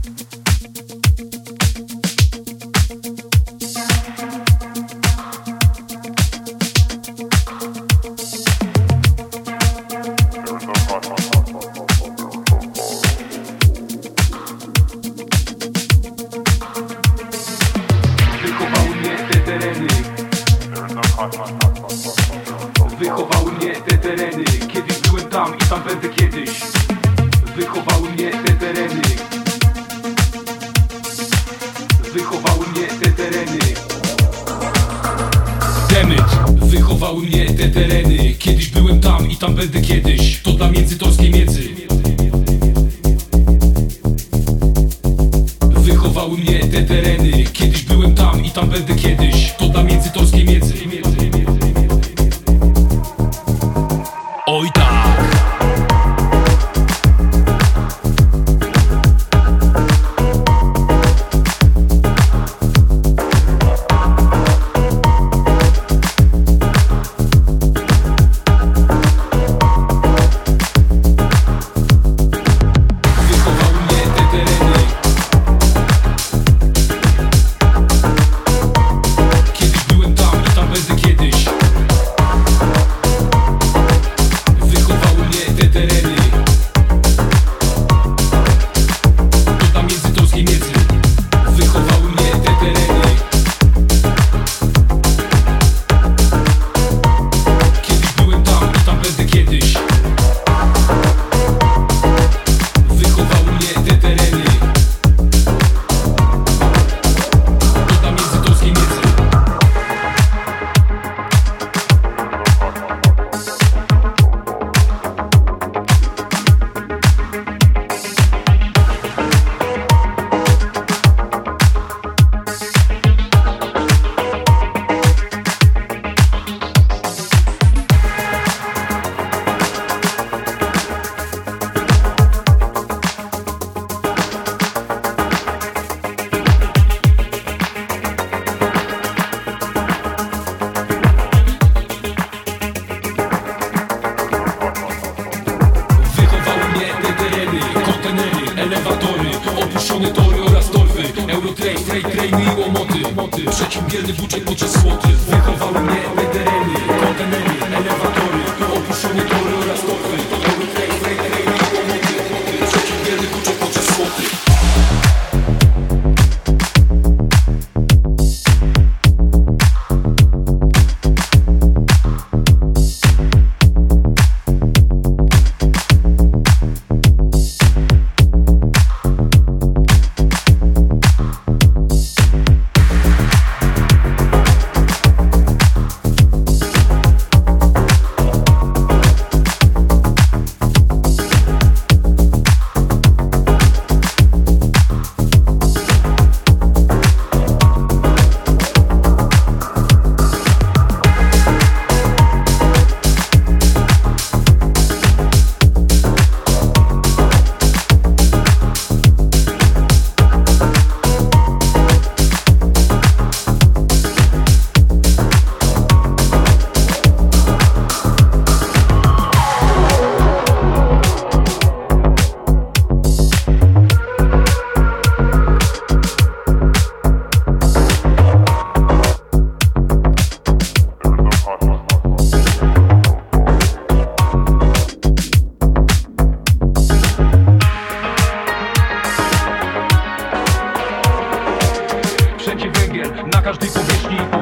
Wychowały mnie te tereny, kiedyś byłem tam i tam będę kiedyś. Wychowały mnie te tereny. Wychowały mnie te tereny. Demyt. Wychowały mnie te tereny, kiedyś byłem tam i tam będę kiedyś. To dla międzytorskiej miedzy. Wychowały mnie te tereny, kiedyś byłem tam i tam będę kiedyś. To dla międzytorskiej miedzy. Oj tak. Elewatory, opuszczone tory oraz torwy. Eurotrain, trainy i łomoty. Przeciwbielny buczek podczas słoty. Wychowały mnie te tereny, kontenery, elewatory, opuszczone tory oraz torwy. Eurotrain, trainy i łomoty. Przeciwbielny buczek podczas słoty. Na każdej powierzchni